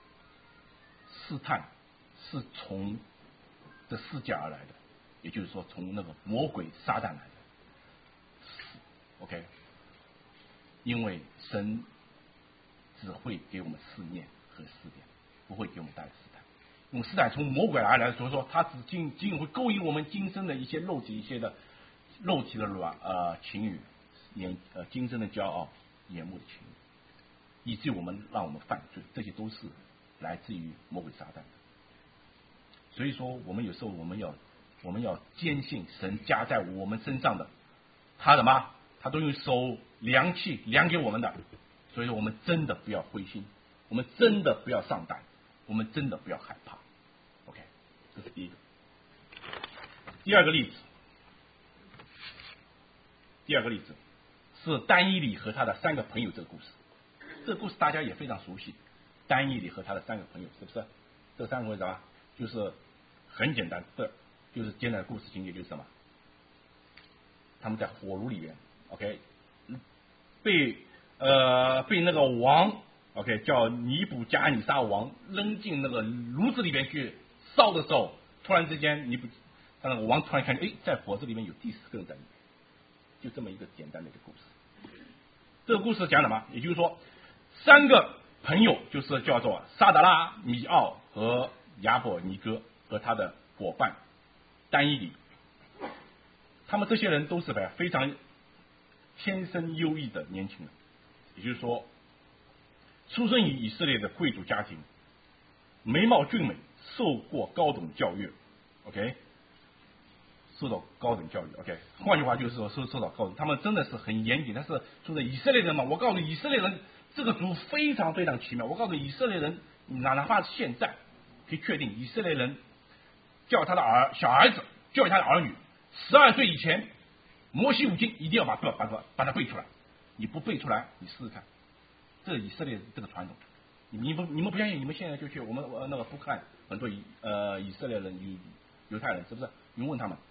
是从这世界而来的，也就是说从那个魔鬼撒旦来的。OK， 因为神只会给我们试验和试炼，不会给我们带来试探。因为试探从魔鬼而来，所以说他仅会勾引我们今生的一些肉体的情欲，今生的骄傲， 眼目的情欲，以至于让我们犯罪，这些都是来自于魔鬼撒旦的。所以说，我们有时候我们要坚信神加在我们身上的，他什么？他都用手量器量给我们的。所以说，我们真的不要灰心，我们真的不要上当，我们真的不要害怕。OK， 这是第一个。第二个例子是但以理和他的3个朋友这个故事。这个故事大家也非常熟悉，但以理和他的3个朋友，是不是？这3个朋友什么？就是很简单的，就是简单的故事情节就是什么？他们在火炉里面 ，OK， 被那个王 ，OK， 叫尼布加尼撒王扔进那个炉子里面去烧的时候，突然之间那个王突然看见，在火子里面有第10个人在里面，就这么一个简单的一个故事。这个故事讲什么？也就是说，3个朋友就是叫做沙达拉、米奥和亚伯尼哥和他的伙伴但以理，他们这些人都是非常天生优异的年轻人，也就是说，出生于以色列的贵族家庭，眉貌俊美，受过高等教育 ，OK， 受到高等教育 ，OK， 换句话就是说受到高等，他们真的是很严谨。但是说的以色列人嘛，我告诉以色列人，这个族非常非常奇妙。我告诉以色列人，哪怕是现在可以确定，以色列人叫他的小儿子，教育他的儿女，12岁以前，摩西五经一定要把它背出来。你不背出来，你试试看，这以色列这个传统，你们不相信，你们现在就去我们那个不看很多以色列人犹太人，是不是？你问他们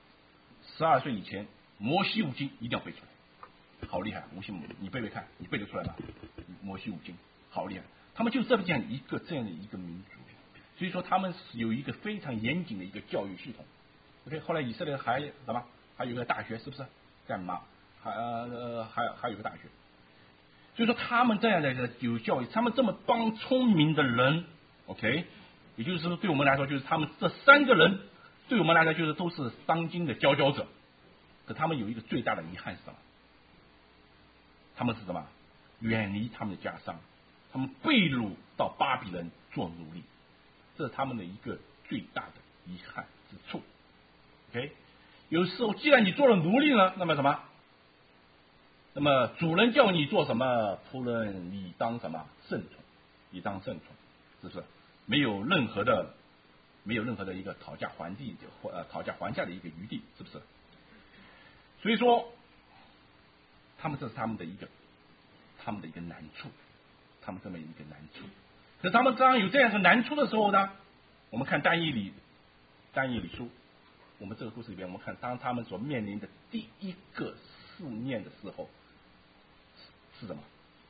，12岁以前，摩西五经一定要背出来，好厉害！摩西，你背背看，你背得出来吗？摩西五经好厉害，他们就这样一个民族，所以说他们是有一个非常严谨的一个教育系统。OK， 后来以色列还什么？还有一个大学，是不是？干嘛？还有个大学。所以说他们这样的有教育，他们这么帮聪明的人 ，OK， 也就是说对我们来说，就是他们这3个人对我们来说就是都是当今的佼佼者。可他们有一个最大的遗憾是什么？他们是什么？远离他们的家乡，他们被掳到巴比伦做奴隶，这是他们的一个最大的遗憾之处。OK， 有时候既然你做了奴隶呢，那么什么？那么主人叫你做什么，仆人你当什么？顺从，你当顺从，是不是？没有任何的一个讨价还价的一个余地，是不是？所以说，这是他们的一个难处，他们这么一个难处。可是他们当有这样一个难处的时候呢，我们看但以理书，我们这个故事里边，我们看当他们所面临的第一个试验的时候是什么？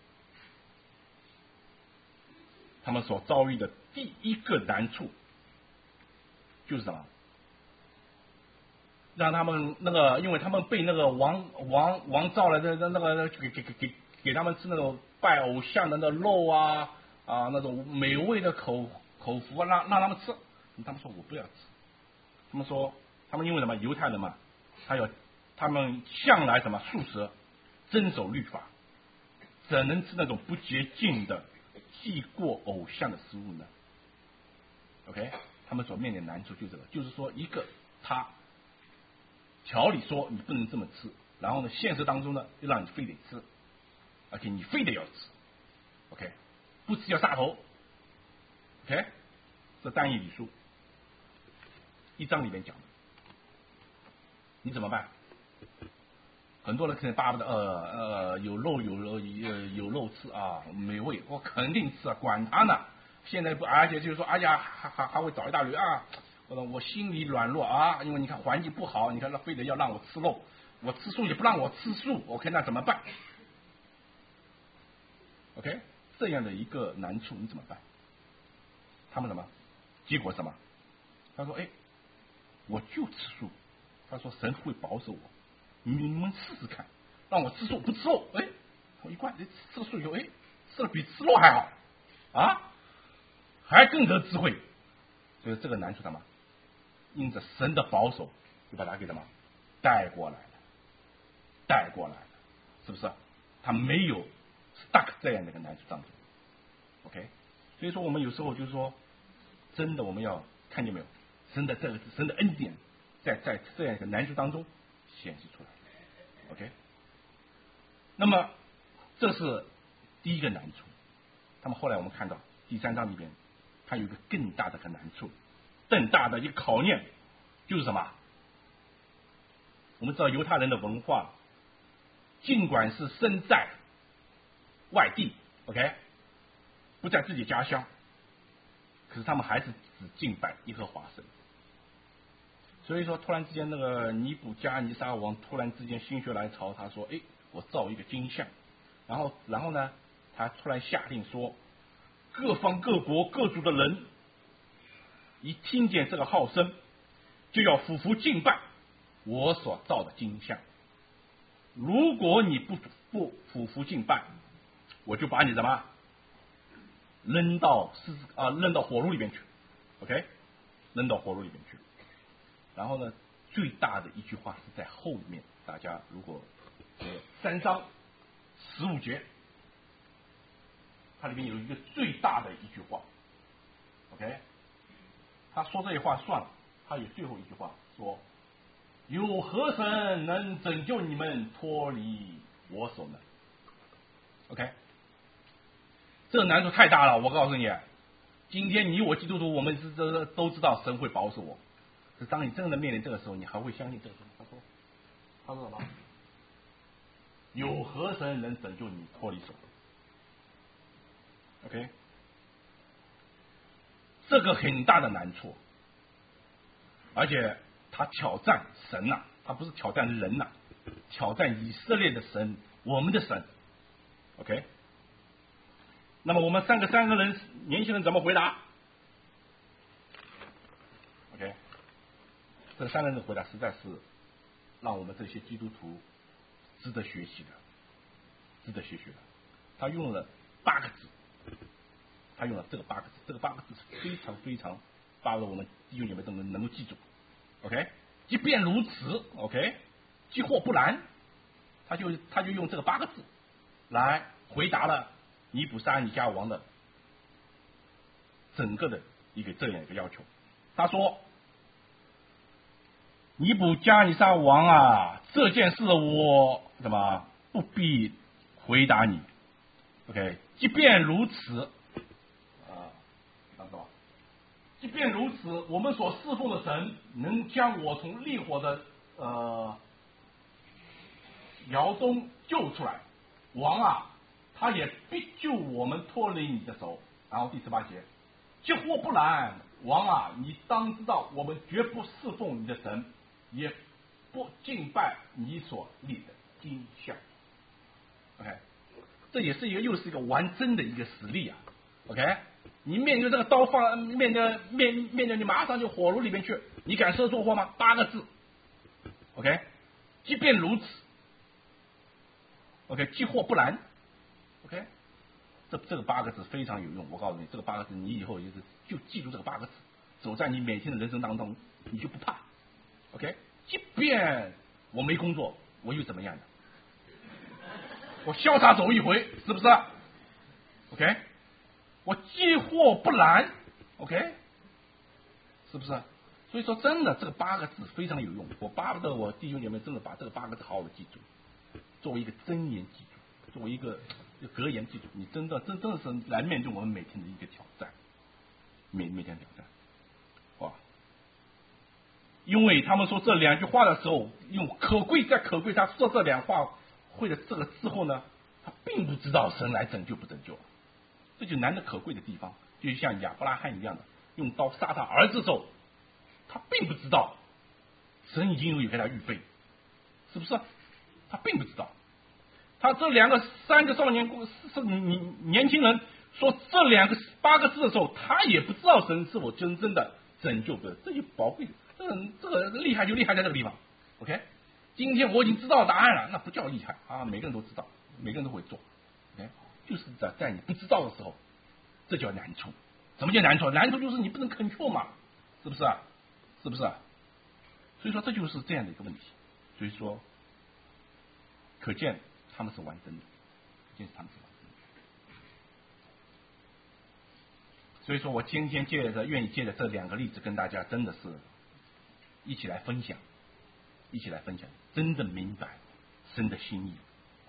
他们所遭遇的第一个难处就是什么？让他们因为他们被那个王造了那个给他们吃那种拜偶像的那肉那种美味的口福啊，让他们吃，他们说我不要吃。他们说他们因为什么？犹太人嘛，他们向来什么素食，遵守律法，怎能吃那种不洁净的祭过偶像的食物呢 ？OK， 他们所面临的难处就是这个，就是说一个他条理说你不能这么吃，然后呢，现实当中呢又让你非得吃，而且你非得要吃 ，OK， 不吃要杀头 ，OK， 这但以理书1章里面讲的，你怎么办？很多人可能巴不得有肉吃啊，美味，我肯定吃啊，管他呢。现在不，而且就是说，哎呀，还会找一大堆啊。我心里软弱啊，因为你看环境不好，你看他非得要让我吃肉，我吃素也不让我吃素 ，OK， 那怎么办 ？OK， 这样的一个难处你怎么办？他们什么？结果什么？他说：“我就吃素。”他说：“神会保守我，你们试试看，让我吃素不吃肉。”我一看，吃了素以后，吃了比吃肉还好啊，还更得智慧。所以这个难处什么？因着神的保守，就把他给什么带过来了，是不是？他没有 stuck 这样的一个难处当中。OK， 所以说我们有时候就是说，真的我们要看见没有，神的恩典在这样一个难处当中显示出来。OK， 那么这是第一个难处。那么后来我们看到第3章里边，它有一个更大的难处，更大的一个考验，就是什么？我们知道犹太人的文化，尽管是身在外地 ，OK， 不在自己家乡，可是他们还是只敬拜耶和华神。所以说，突然之间，那个尼布加尼撒王突然之间心血来潮，他说：“哎，我造一个金像。”然后呢，他突然下令说，各方各国各族的人一听见这个号声，就要俯伏敬拜我所造的金像。如果你不俯伏敬拜，我就把你什么扔到火炉里面去 ，OK， 扔到火炉里面去。然后呢，最大的一句话是在后面，大家如果3章15节，它里面有一个最大的一句话 ，OK， 他说这句话算了，他有最后一句话说：有何神能拯救你们脱离我手呢 ？OK， 这个难度太大了，我告诉你，今天你我基督徒，我们都知道神会保守我。可是当你真的面临这个时候，你还会相信这个？他说什么？有何神能拯救你脱离手 ？OK， 这个很大的难处，而且他挑战神呐、他不是挑战人呐、挑战以色列的神，我们的神。OK， 那么我们三个人年轻人怎么回答 ？OK， 这3个人的回答实在是让我们这些基督徒值得学习的，值得学习的。他用了8个字，他用了这个8个字，这个8个字是非常非常把我们弟兄姐妹都能够记住。OK， 即便如此 ，OK， 即或不然，他就用这个8个字来回答了尼布撒尼加王的整个的这样一个要求。他说：“尼布加尼撒王啊，这件事我怎么不必回答你 ？OK， 即便如此，即便如此，我们所侍奉的神能将我从烈火的窑中救出来，王啊，他也必救我们脱离你的手。”然后第18节，即或不然，王啊，你当知道，我们绝不侍奉你的神，也不敬拜你所立的金像。OK， 这也是又是一个完真的一个实例啊。OK， 你面对这个刀放面对你马上就火炉里面去，你敢说错话吗？8个字。OK， 即便如此 ，OK， 即或不然 ，OK， 这个8个字非常有用。我告诉你，这个8个字你以后就记住这个8个字，走在你每天的人生当中，你就不怕。OK， 即便我没工作，我又怎么样的？我潇洒走一回，是不是 ？OK， 我既或不然 ，OK， 是不是？所以说，真的这个8个字非常有用。我巴不得我弟兄姐妹真的把这个8个字好好的记住，作为一个真言记住，作为一个格言记住。你真的是来面对我们每天的一个挑战，每天挑战，哇！因为他们说这2句话的时候，用可贵，他说这2话会的这个之后呢，他并不知道神来拯救不拯救，这就难得可贵的地方。就像亚伯拉罕一样的，用刀杀他儿子的时候，他并不知道神已经有给他预备，是不是？他并不知道。他这3个少年年轻人说这8个字的时候，他也不知道神是否真正的拯救的，这就宝贵的。这个厉害就厉害在这个地方 ，OK。今天我已经知道答案了，那不叫厉害啊！每个人都知道，每个人都会做，OK。就是在你不知道的时候，这叫难处。什么叫难处？难处就是你不能 control 嘛，是不是？是不是？所以说这就是这样的一个问题。所以说，可见他们是完整的，可见他们是完整的。 所以说我今天愿意借着这2个例子跟大家真的是一起来分享，真正明白神的心意。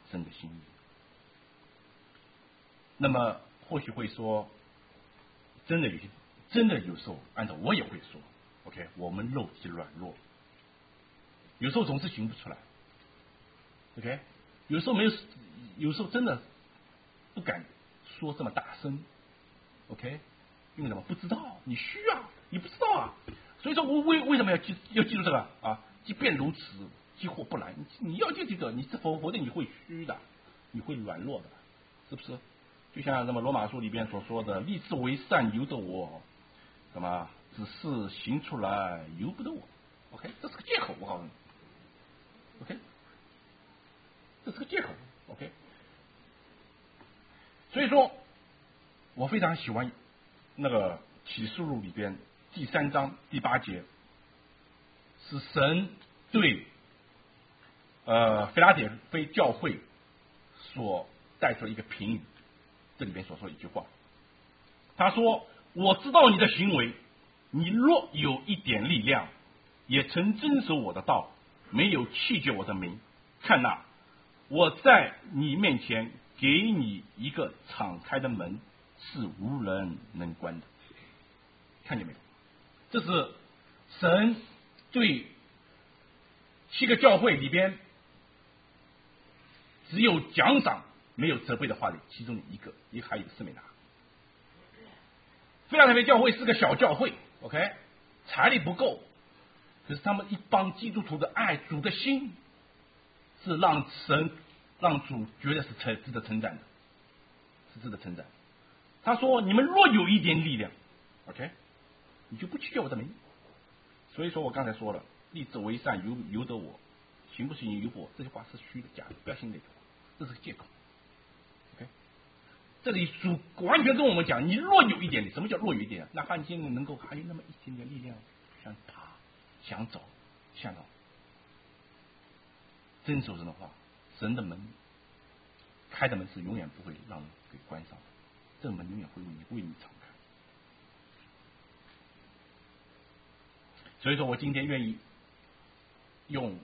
那么或许会说，真的有时候按照我也会说 ，OK， 我们肉体软弱，有时候总是行不出来 ，OK， 有时候真的不敢说这么大声 ，OK， 因为什么？不知道，你虚啊，你不知道啊，所以说我为什么要记住这个啊？即便如此，即或不然，你要记这个，你否则你会虚的，你会软弱的，是不是？就像什么罗马书里边所说的，立志为善由得我，什么只是行出来由不得我。OK， 这是个借口，我告诉你。OK， 这是个借口。OK， 所以说，我非常喜欢那个启示录里边第3章第8节，是神对腓拉铁非教会所带出一个评语。这里边所说一句话，他说：“我知道你的行为，你若有一点力量，也曾遵守我的道，没有弃绝我的名，看哪，我在你面前给你一个敞开的门，是无人能关的。”看见没有？这是神对7个教会里边只有奖赏没有责备的话里，其中一个还有一个斯美拿。腓拉铁非教会是个小教会 ，OK， 财力不够，可是他们一帮基督徒的爱主的心，是让主觉得是值得称赞的，是值得称赞。他说：“你们若有一点力量 ，OK， 你就不弃绝我的名。”所以说我刚才说了，立志为善由得我，行不行由我，这句话是虚的假的，不要信那句话，这是个借口。OK， 这里主完全跟我们讲，你若有一点点，什么叫若有一点？哪怕你今天能够还有那么一点点力量，想爬，想走，想到遵守神的话，神的门开的门是永远不会让人给关上的，这个门永远会为你敞开。所以说我今天愿意用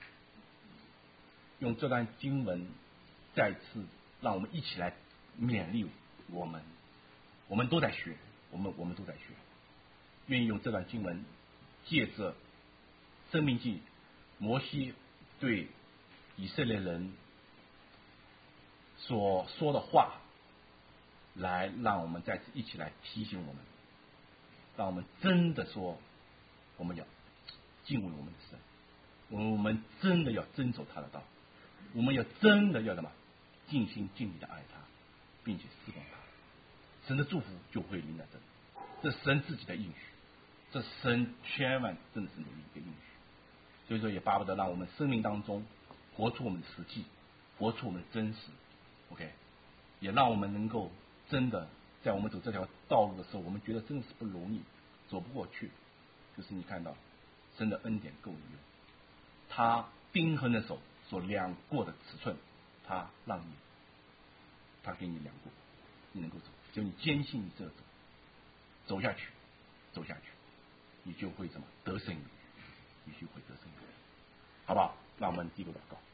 这段经文再次让我们一起来勉励我们都在学，我们都在学，愿意用这段经文借着申命记摩西对以色列人所说的话，来让我们再次一起来提醒我们，让我们真的说我们要敬畏我们的神，我们真的要遵守他的道，我们要真的要什么尽心尽力的爱他，并且侍奉他，神的祝福就会临在这里。这是神自己的应许，这是神千万真实的一个应许。所以说也巴不得让我们生命当中活出我们的实际，活出我们的真实。 OK， 也让我们能够真的在我们走这条道路的时候，我们觉得真的是不容易，走不过去，就是你看到神的恩典够你用，他钉痕的手所量过的尺寸，他给你量过，你能够走，只有你坚信你这走下去，你就会什么得胜有余，你就会得胜有余，好不好？让我们低头祷告。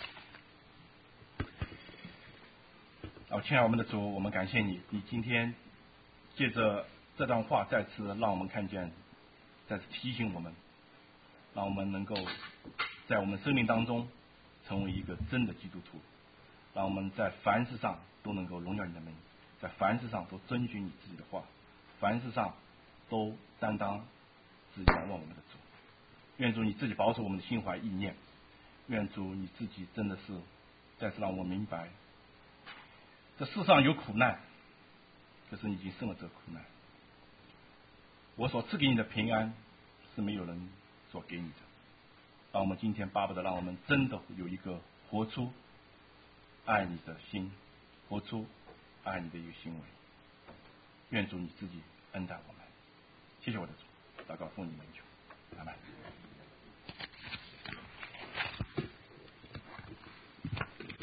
亲爱我们的主，我们感谢你，你今天借着这段话再次让我们看见，再次提醒我们，让我们能够在我们生命当中成为一个真的基督徒，让我们在凡事上都能够荣耀你的名，在凡事上都遵循你自己的话，凡事上都担当是仰望我们的主。愿主你自己保守我们的心怀意念，愿主你自己真的是再次让我明白，这世上有苦难，可是你已经胜了这个苦难。我所赐给你的平安是没有人所给你的。让我们今天巴不得让我们真的有一个活出爱你的心，活出爱你的一个行为。愿主你自己恩待我们。谢谢我的主，祷告奉你名求，阿们。